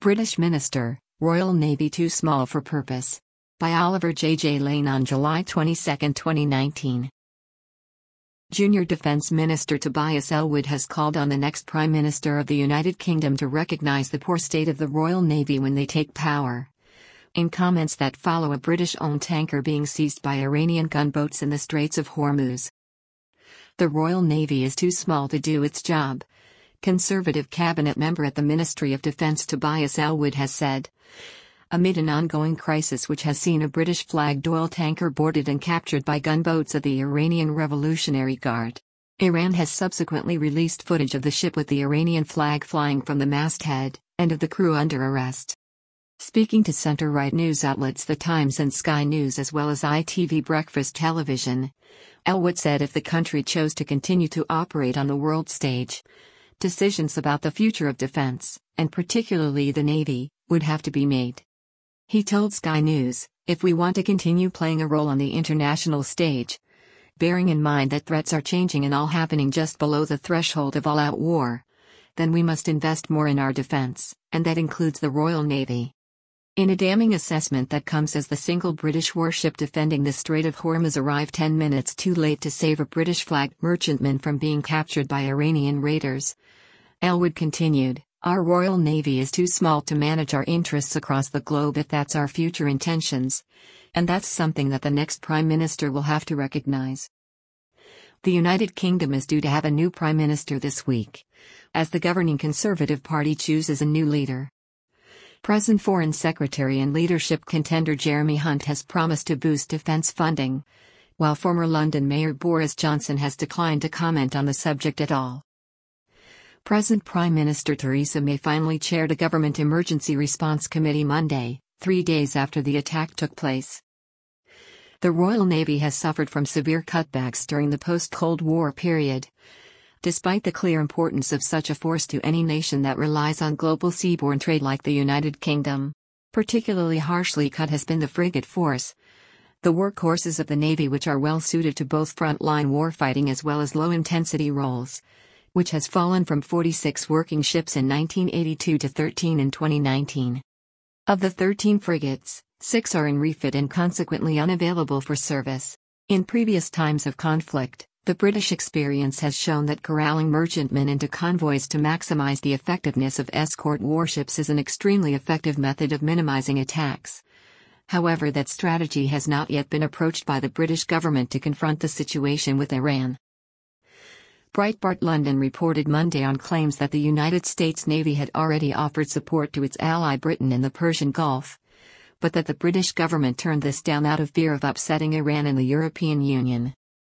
British Minister, Royal Navy too small for purpose. By Oliver J. Lane on July 22, 2019. Junior Defence Minister Tobias Ellwood has called on the next Prime Minister of the United Kingdom to recognise the poor state of the Royal Navy when they take power. In comments that follow a British-owned tanker being seized by Iranian gunboats in the Straits of Hormuz. The Royal Navy is too small to do its job, Conservative cabinet member at the Ministry of Defence Tobias Ellwood has said, amid an ongoing crisis which has seen a British-flagged oil tanker boarded and captured by gunboats of the Iranian Revolutionary Guard. Iran has subsequently released footage of the ship with the Iranian flag flying from the masthead, and of the crew under arrest. Speaking to centre-right news outlets The Times and Sky News as well as ITV Breakfast Television, Ellwood said if the country chose to continue to operate on the world stage, decisions about the future of defence, and particularly the Navy, would have to be made. He told Sky News, if we want to continue playing a role on the international stage, bearing in mind that threats are changing and all happening just below the threshold of all-out war, then we must invest more in our defence, and that includes the Royal Navy. In a damning assessment that comes as the single British warship defending the Strait of Hormuz arrived 10 minutes too late to save a British-flagged merchantman from being captured by Iranian raiders, Ellwood continued, our Royal Navy is too small to manage our interests across the globe if that's our future intentions, and that's something that the next Prime Minister will have to recognise. The United Kingdom is due to have a new Prime Minister this week, as the governing Conservative Party chooses a new leader. Present Foreign Secretary and leadership contender Jeremy Hunt has promised to boost defence funding, while former London Mayor Boris Johnson has declined to comment on the subject at all. Present Prime Minister Theresa May finally chaired a government emergency response committee Monday, 3 days after the attack took place. The Royal Navy has suffered from severe cutbacks during the post-Cold War period, despite the clear importance of such a force to any nation that relies on global seaborne trade like the United Kingdom. Particularly harshly cut has been the frigate force, the workhorses of the Navy which are well suited to both frontline warfighting as well as low-intensity roles, which has fallen from 46 working ships in 1982 to 13 in 2019. Of the 13 frigates, 6 are in refit and consequently unavailable for service. In previous times of conflict, the British experience has shown that corralling merchantmen into convoys to maximize the effectiveness of escort warships is an extremely effective method of minimizing attacks. However, that strategy has not yet been approached by the British government to confront the situation with Iran. Breitbart London reported Monday on claims that the United States Navy had already offered support to its ally Britain in the Persian Gulf, but that the British government turned this down out of fear of upsetting Iran and the European Union.